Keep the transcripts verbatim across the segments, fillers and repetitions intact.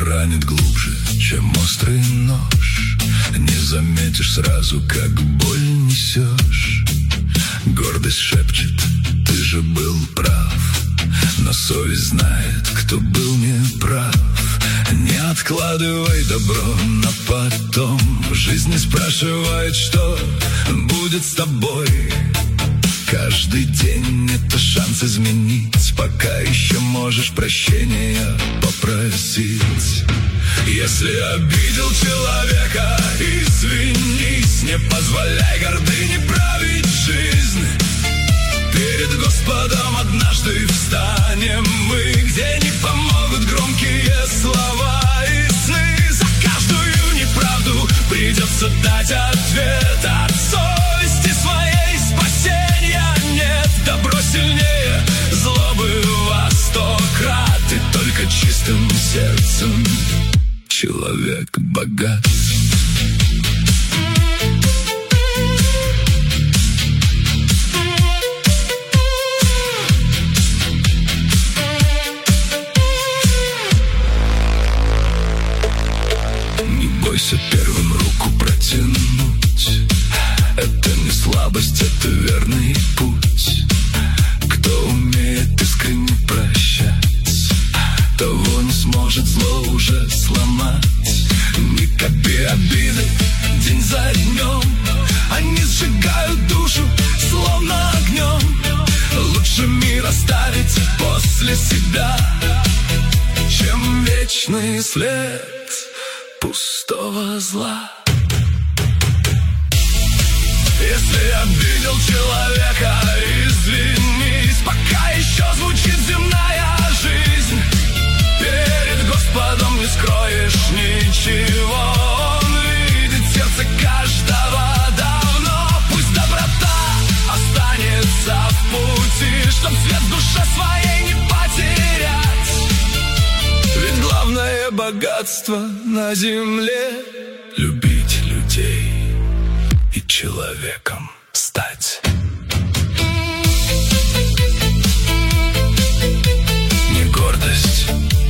ранит глубже, чем острый нож. Не заметишь сразу, как боль несешь. Гордость шепчет: ты же был прав. Но совесть знает, кто был неправ. Не откладывай добро на потом. Жизнь не спрашивает, что будет с тобой. Каждый день — это шанс изменить, пока еще можешь прощения попросить. Если обидел человека, извинись. Не позволяй гордыне править жизнь. Перед Господом однажды встанем мы, где не помогут громкие слова и сны. За каждую неправду придется дать ответ. От совести своей спасения нет. Добро сильнее злобы во сто крат. И только чистым сердцем человек богат. Не бойся первым руку протянуть. Это не слабость, это верный путь. Кто умеет искренне прощать, того не сможет зло уже сломать. Не копи обиды день за днем. Они сжигают душу словно огнем. Лучше мир оставить после себя, чем вечный след пустого зла. Если обидел человека, извинись, пока еще звучит земная жизнь. Перед Господом не скроешь ничего. Он видит сердце каждого давно. Пусть доброта останется в пути, чтоб свет в душе своей не потерять. Ведь главное богатство на земле — любить людей и человеком стать. Не гордость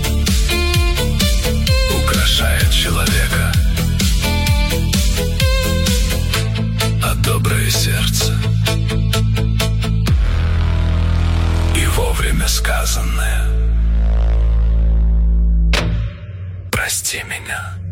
украшает человека, а доброе сердце и вовремя сказанное: прости меня.